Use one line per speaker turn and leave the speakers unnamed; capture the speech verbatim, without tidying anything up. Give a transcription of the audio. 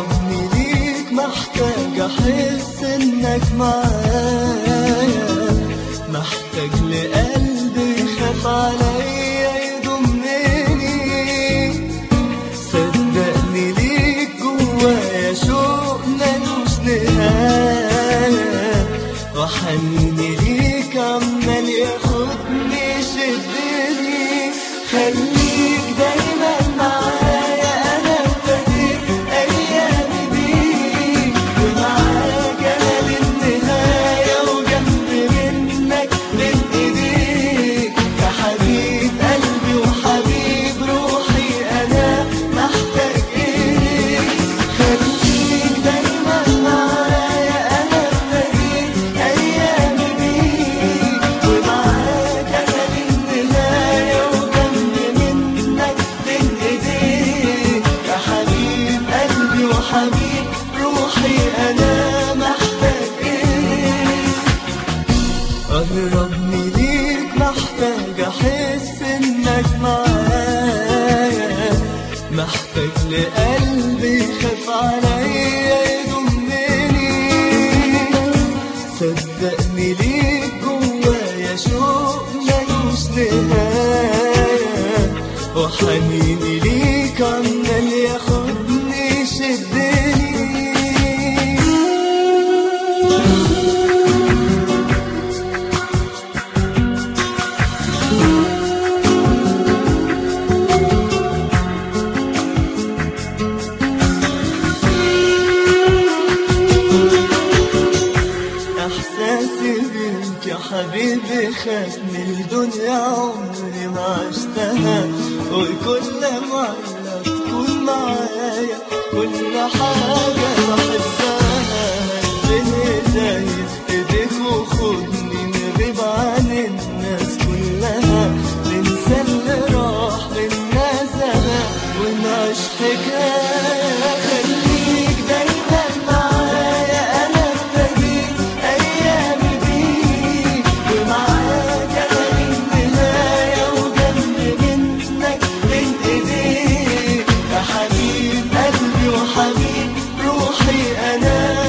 قربني ليك محتاج احس انك معايا، محتاج لقلبي يخاف عليا يضمني، صدقني ليك جوايا شوق ملوش نهاية، وحنيني ليك عمال ياخدني يشدني، خليك دايما معايا انا ابتديت ايامي بيك، ومعاك انا للنهاية وجنب منك بين ايديك، يا حبيب قلبي وحبيب روحي انا محتاج ايديك، خليك دايما معايا انا ابتديت ايامي بيك، ومعاك انا للنهاية وجنب منك بين ايديك، يا حبيب قلبي وحبيب روحي انا محتاج ايديك، قربني ليك محتاج احس انك معايا، محتاج لقلبي يخاف عليا يضمني، صدقني ليك جوايا شوق ملوش نهاية، وحنيني ليك عمال ياخدني يشدني. احساسي بيك يا حبيبي خدني الدنيا عمري ما عشتها، وكل مرة تكون معايا كل حاجة بحبها، بين ايديك ايديك وخدني نغيب عن الناس كلها، ننسى اللي راح بينا زمان ونعيش حكاية، خليك دايما معايا انا ابتديت ايامي بيك، ومعاك انا للنهاية وجنب منك بين ايديك، يا حبيب قلبي وحبيب روحي انا